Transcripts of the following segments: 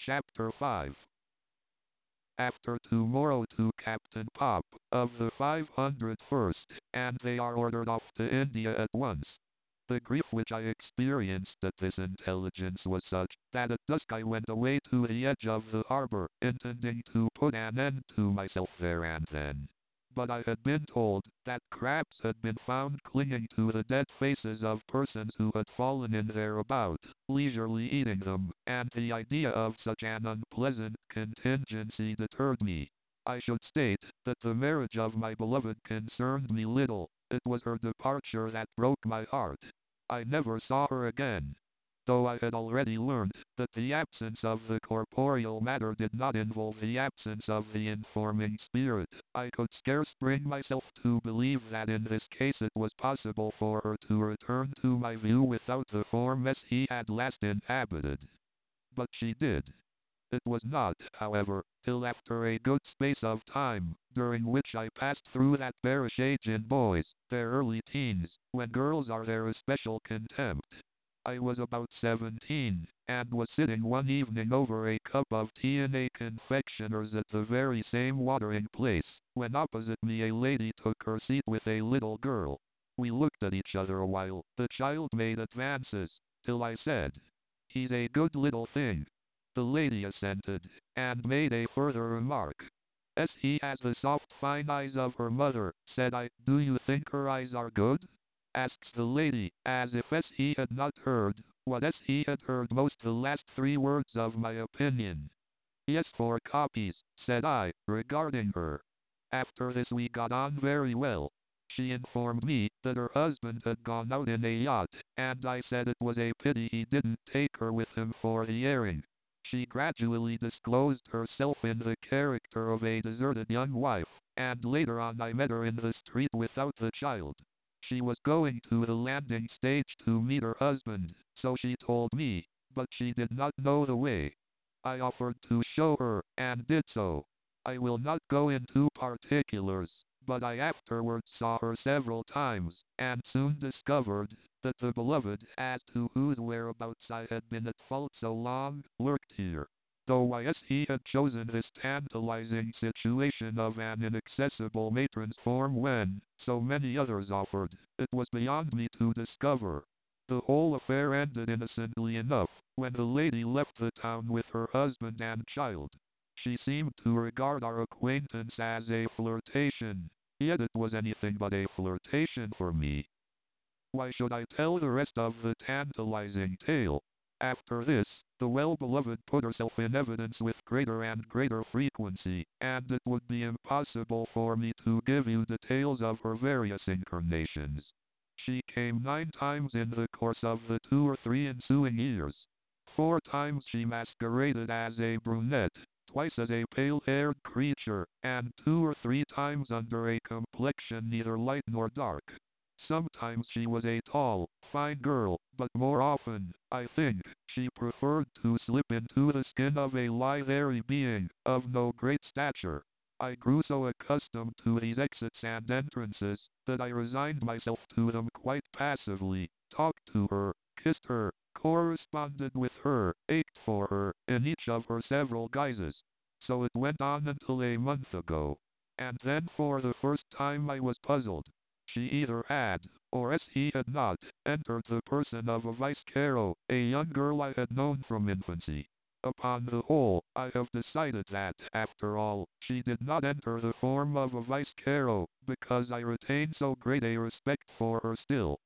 Chapter 5. After tomorrow to Captain Pop, of the 501st, and they are ordered off to India at once. The grief which I experienced at this intelligence was such, that at dusk I went away to the edge of the harbor, intending to put an end to myself there and then. But I had been told that crabs had been found clinging to the dead faces of persons who had fallen in thereabout, leisurely eating them, and the idea of such an unpleasant contingency deterred me. I should state that the marriage of my beloved concerned me little. It was her departure that broke my heart. I never saw her again. Though I had already learned that the absence of the corporeal matter did not involve the absence of the informing spirit, I could scarce bring myself to believe that in this case it was possible for her to return to my view without the form as he had last inhabited. But she did. It was not, however, till after a good space of time, during which I passed through that bearish age in boys, their early teens, when girls are their especial contempt. I was about 17, and was sitting one evening over a cup of tea in a confectioner's at the very same watering place, when opposite me a lady took her seat with a little girl. We looked at each other a while. The child made advances, till I said, "He's a good little thing." The lady assented, and made a further remark. "As he has the soft fine eyes of her mother," said I. "Do you think her eyes are good?" asks the lady, as if as he had not heard, what as he had heard most the last three words of my opinion. "Yes, for copies," said I, regarding her. After this we got on very well. She informed me that her husband had gone out in a yacht, and I said it was a pity he didn't take her with him for the airing. She gradually disclosed herself in the character of a deserted young wife, and later on I met her in the street without the child. She was going to the landing stage to meet her husband, so she told me, but she did not know the way. I offered to show her, and did so. I will not go into particulars, but I afterwards saw her several times, and soon discovered that the beloved, as to whose whereabouts I had been at fault so long, lurked here. Though why as he had chosen this tantalizing situation of an inaccessible matron's form when so many others offered, it was beyond me to discover. The whole affair ended innocently enough, when the lady left the town with her husband and child. She seemed to regard our acquaintance as a flirtation, yet it was anything but a flirtation for me. Why should I tell the rest of the tantalizing tale? After this, the well-beloved put herself in evidence with greater and greater frequency, and it would be impossible for me to give you details of her various incarnations. She came 9 times in the course of the 2 or 3 ensuing years. 4 times she masqueraded as a brunette, twice as a pale-haired creature, and 2 or 3 times under a complexion neither light nor dark. Sometimes she was a tall, fine girl, but more often, I think, she preferred to slip into the skin of a lithe airy being, of no great stature. I grew so accustomed to these exits and entrances, that I resigned myself to them quite passively, talked to her, kissed her, corresponded with her, ached for her, in each of her several guises. So it went on until a month ago. And then for the first time I was puzzled. She either had, or as he had not, entered the person of a Vice Caro, a young girl I had known from infancy. Upon the whole, I have decided that, after all, she did not enter the form of a Vice Caro, because I retain so great a respect for her still.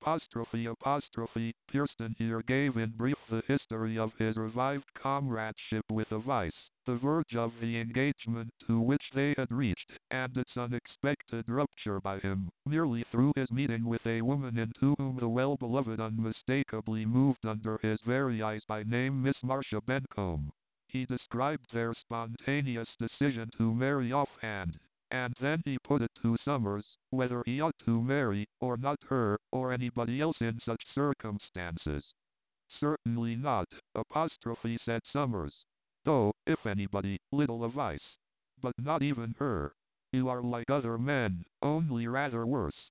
Pearson here gave in brief the history of his revived comradeship with a vice, the verge of the engagement to which they had reached, and its unexpected rupture by him, merely through his meeting with a woman into whom the well-beloved unmistakably moved under his very eyes, by name Miss Marcia Bencomb. He described their spontaneous decision to marry offhand. And then he put it to Summers, whether he ought to marry, or not, her, or anybody else in such circumstances. "Certainly not," said Summers. "Though, if anybody, little advice. But not even her. You are like other men, only rather worse.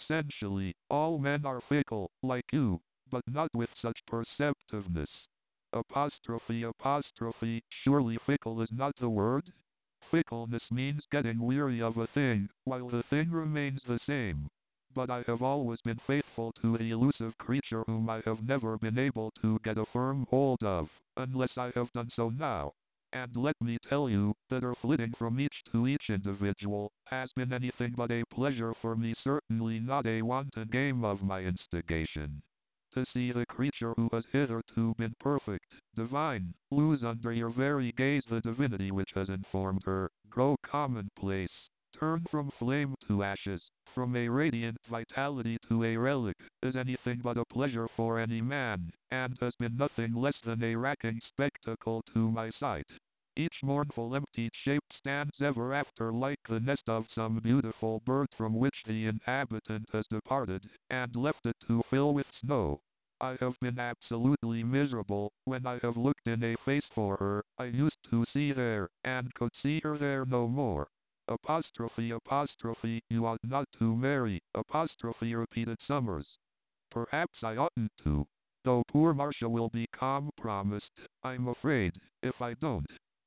Essentially, all men are fickle, like you, but not with such perceptiveness." Apostrophe apostrophe, surely fickle is not the word? Fickleness means getting weary of a thing, while the thing remains the same. But I have always been faithful to the elusive creature whom I have never been able to get a firm hold of, unless I have done so now. And let me tell you, that her flitting from each to each individual, has been anything but a pleasure for me, certainly not a wanton game of my instigation. To see the creature who has hitherto been perfect, divine, lose under your very gaze the divinity which has informed her, grow commonplace, turn from flame to ashes, from a radiant vitality to a relic, is anything but a pleasure for any man, and has been nothing less than a racking spectacle to my sight. Each mournful emptied shape stands ever after like the nest of some beautiful bird from which the inhabitant has departed, and left it to fill with snow. I have been absolutely miserable when I have looked in a face for her I used to see there, and could see her there no more. Apostrophe apostrophe, you ought not to marry, apostrophe, repeated Summers. Perhaps I oughtn't to. Though poor Marcia will be promised, I'm afraid, if I don't.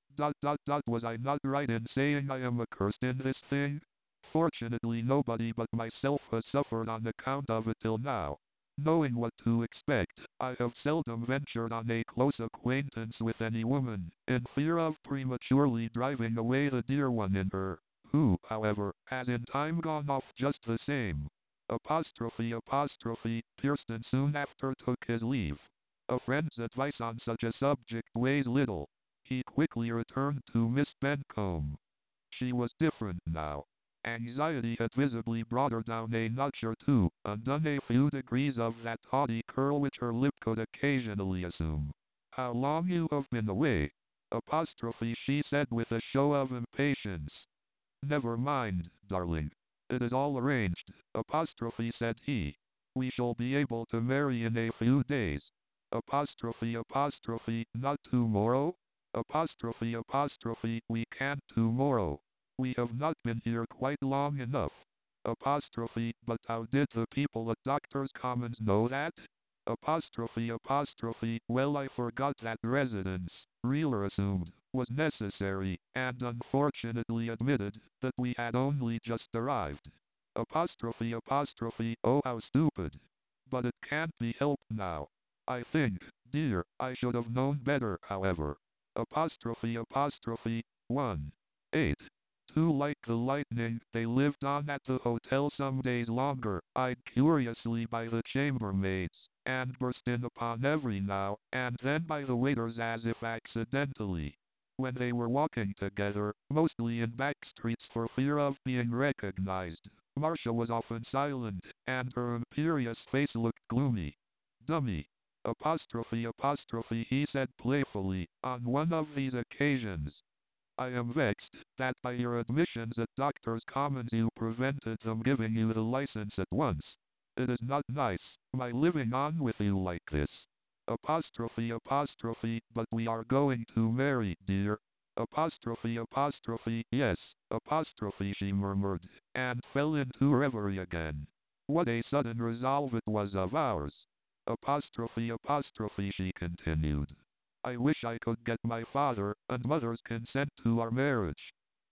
Was I not right in saying I am accursed in this thing? Fortunately nobody but myself has suffered on account of it till now. Knowing what to expect, I have seldom ventured on a close acquaintance with any woman, in fear of prematurely driving away the dear one in her, who, however, has in time gone off just the same. Apostrophe apostrophe, Pearson soon after took his leave. A friend's advice on such a subject weighs little. He quickly returned to Miss Bencomb. She was different now. Anxiety had visibly brought her down a notch or two, undone a few degrees of that haughty curl which her lip could occasionally assume. How long you have been away? Apostrophe, she said with a show of impatience. Never mind, darling. It is all arranged, apostrophe, said he. We shall be able to marry in a few days. Apostrophe apostrophe, not tomorrow? Apostrophe apostrophe, we can't tomorrow. We have not been here quite long enough. Apostrophe, but how did the people at Doctors' Commons know that? Apostrophe apostrophe, well, I forgot that residence, Wheeler assumed, was necessary, and unfortunately admitted that we had only just arrived. Apostrophe apostrophe, oh how stupid. But it can't be helped now. I think, dear, I should have known better, however. Apostrophe apostrophe, 1. 8. 2. Like the lightning, they lived on at the hotel some days longer, eyed curiously by the chambermaids, and burst in upon every now and then by the waiters as if accidentally. When they were walking together, mostly in back streets for fear of being recognized, Marcia was often silent, and her imperious face looked gloomy. Dummy. Apostrophe apostrophe, he said playfully, on one of these occasions. I am vexed that by your admissions at Doctors' Commons you prevented them giving you the license at once. It is not nice, my living on with you like this. Apostrophe apostrophe, but we are going to marry, dear. Apostrophe apostrophe, yes, apostrophe, she murmured, and fell into reverie again. What a sudden resolve it was of ours. Apostrophe apostrophe, she continued. I wish I could get my father and mother's consent to our marriage.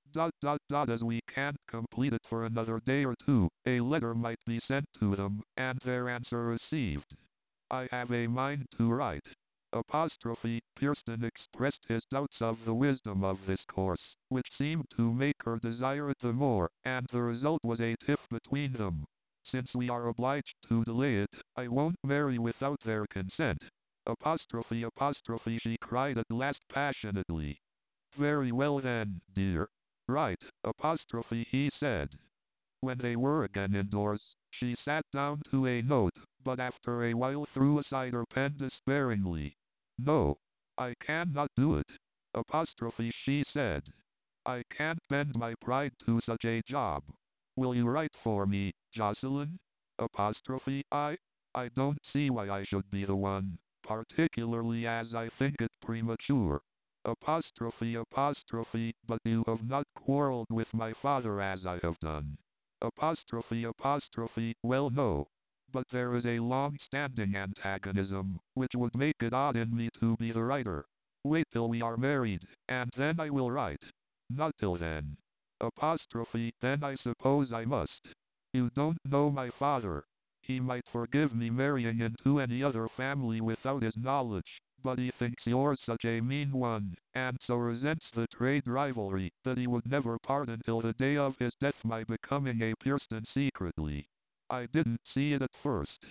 As we can't complete it for another day or two, a letter might be sent to them, and their answer received. I have a mind to write. Apostrophe, Pearson expressed his doubts of the wisdom of this course, which seemed to make her desire it the more, and the result was a tiff between them. Since we are obliged to delay it, I won't marry without their consent. Apostrophe apostrophe, she cried at last passionately. Very well then, dear. Right, apostrophe, he said. When they were again indoors, she sat down to a note, but after a while threw aside her pen despairingly. No, I cannot do it. Apostrophe, she said. I can't bend my pride to such a job. Will you write for me, Jocelyn? Apostrophe, I don't see why I should be the one, particularly as I think it premature. Apostrophe apostrophe, but you have not quarreled with my father as I have done. Apostrophe apostrophe, well no. but there is a long-standing antagonism, which would make it odd in me to be the writer. Wait till we are married, and then I will write. Not till then. Apostrophe, then I suppose I must. You don't know my father. He might forgive me marrying into any other family without his knowledge, but he thinks you're such a mean one, and so resents the trade rivalry, that he would never pardon till the day of his death my becoming a Pearson secretly. I didn't see it at first.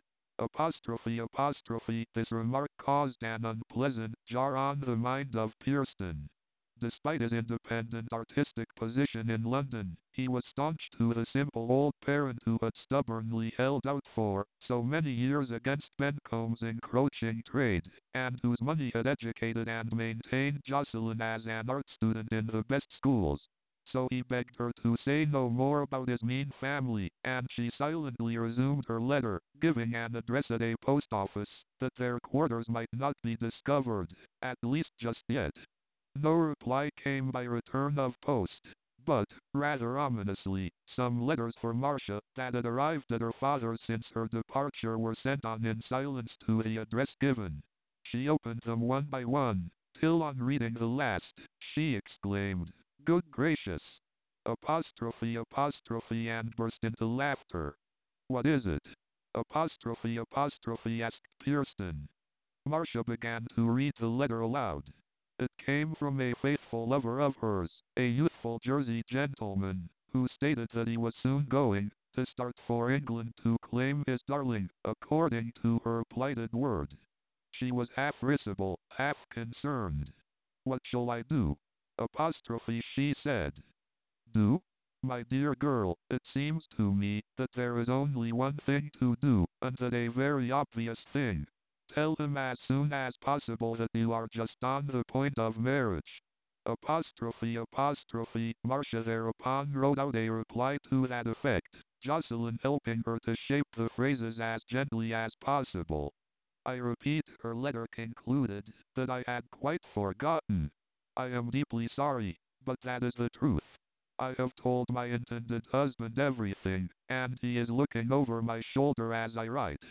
Apostrophe, this remark caused an unpleasant jar on the mind of Pearson. Despite his independent artistic position in London, he was staunch to the simple old parent who had stubbornly held out for so many years against Bencombe's encroaching trade, and whose money had educated and maintained Jocelyn as an art student in the best schools. So he begged her to say no more about his mean family, and she silently resumed her letter, giving an address at a post office, that their quarters might not be discovered, at least just yet. No reply came by return of post, but, rather ominously, some letters for Marcia that had arrived at her father's since her departure were sent on in silence to the address given. She opened them one by one, till on reading the last, she exclaimed, "Good gracious!" Apostrophe, and burst into laughter. "What is it?" Apostrophe, asked Pearson. Marcia began to read the letter aloud. It came from a faithful lover of hers, a youthful Jersey gentleman, who stated that he was soon going to start for England to claim his darling, according to her plighted word. She was half risible, half concerned. "What shall I do?" She said. "Do? My dear girl, it seems to me that there is only one thing to do, and that a very obvious thing. Tell him as soon as possible that you are just on the point of marriage." Marcia thereupon wrote out a reply to that effect, Jocelyn helping her to shape the phrases as gently as possible. I repeat, her letter concluded that I had quite forgotten. I am deeply sorry, but that is the truth. I have told my intended husband everything, and he is looking over my shoulder as I write.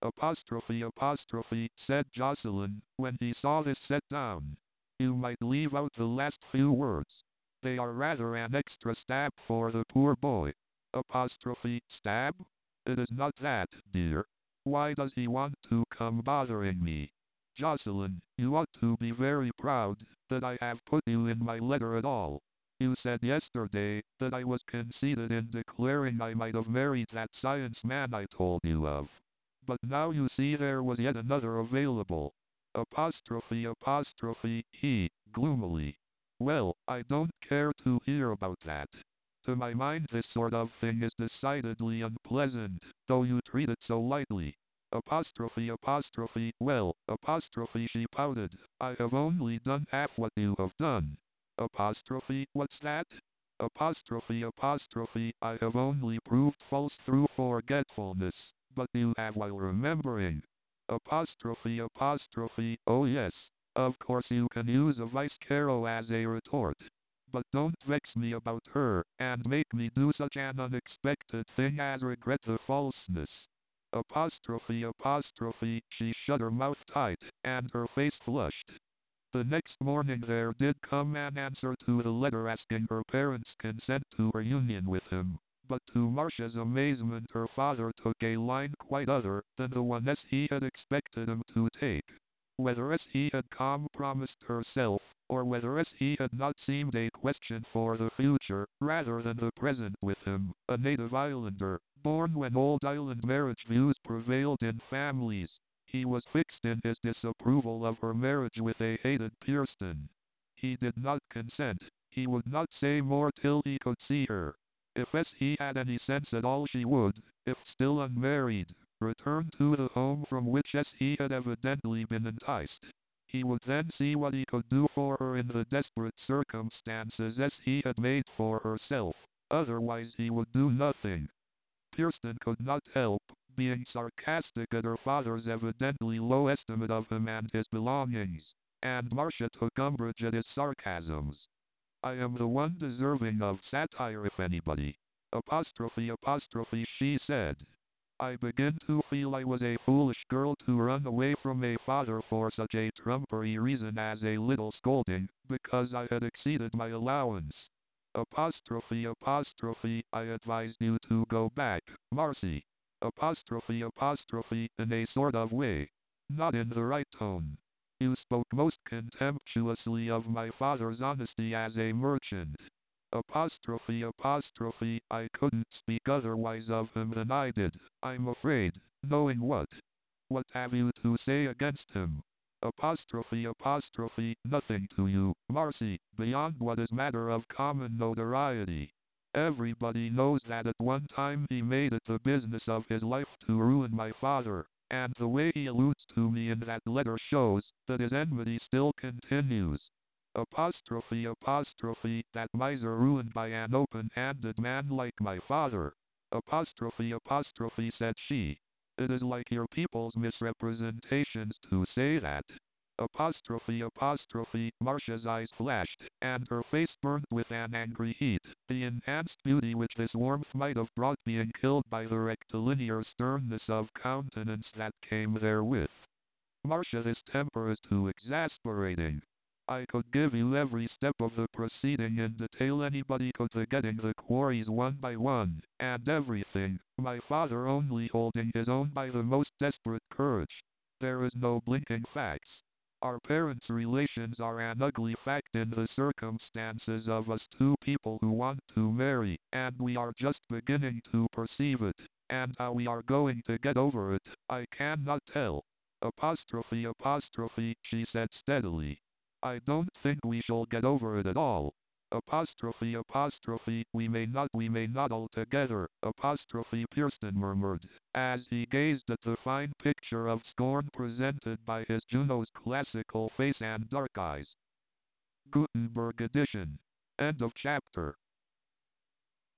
Said Jocelyn, when he saw this set down. You might leave out the last few words. They are rather an extra stab for the poor boy. Stab? It is not that, dear. Why does he want to come bothering me? Jocelyn, you ought to be very proud that I have put you in my letter at all. You said yesterday that I was conceited in declaring I might have married that science man I told you of. But now you see there was yet another available. He, gloomily. Well, I don't care to hear about that. To my mind this sort of thing is decidedly unpleasant, though you treat it so lightly. Well, she pouted, I have only done half what you have done. What's that? I have only proved false through forgetfulness, but you have while remembering. Oh yes, of course you can use a vice Caro as a retort. But don't vex me about her, and make me do such an unexpected thing as regret the falseness. She shut her mouth tight, and her face flushed. The next morning there did come an answer to the letter asking her parents' consent to her union with him, but to Marcia's amazement her father took a line quite other than the one he had expected him to take. Whether he had compromised herself, or whether he had not seemed a question for the future, rather than the present with him, a native islander, born when old island marriage views prevailed in families. He was fixed in his disapproval of her marriage with a hated Pearson. He did not consent. He would not say more till he could see her. If he had any sense at all she would, if still unmarried, return to the home from which he had evidently been enticed. He would then see what he could do for her in the desperate circumstances he had made for herself. Otherwise he would do nothing. Pearson could not help being sarcastic at her father's evidently low estimate of him and his belongings, and Marcia took umbrage at his sarcasms. I am the one deserving of satire if anybody. She said. I begin to feel I was a foolish girl to run away from a father for such a trumpery reason as a little scolding, because I had exceeded my allowance. I advised you to go back, Marcy. In a sort of way. Not in the right tone. You spoke most contemptuously of my father's honesty as a merchant. I couldn't speak otherwise of him than I did, I'm afraid, knowing what. What have you to say against him? Nothing to you, Marcy, beyond what is matter of common notoriety. Everybody knows that at one time he made it the business of his life to ruin my father, and the way he alludes to me in that letter shows that his enmity still continues. That miser ruined by an open-handed man like my father. Said she. It is like your people's misrepresentations to say that. Marcia's eyes flashed, and her face burned with an angry heat, the enhanced beauty which this warmth might have brought being killed by the rectilinear sternness of countenance that came therewith. Marcia, this temper is too exasperating. I could give you every step of the proceeding in detail anybody could, the getting the quarries one by one, and everything, my father only holding his own by the most desperate courage. There is no blinking facts. Our parents' relations are an ugly fact in the circumstances of us two people who want to marry, and we are just beginning to perceive it, and how we are going to get over it, I cannot tell. She said steadily. I don't think we shall get over it at all. We may not altogether, Pearson murmured, as he gazed at the fine picture of scorn presented by his Juno's classical face and dark eyes. Gutenberg edition. End of chapter.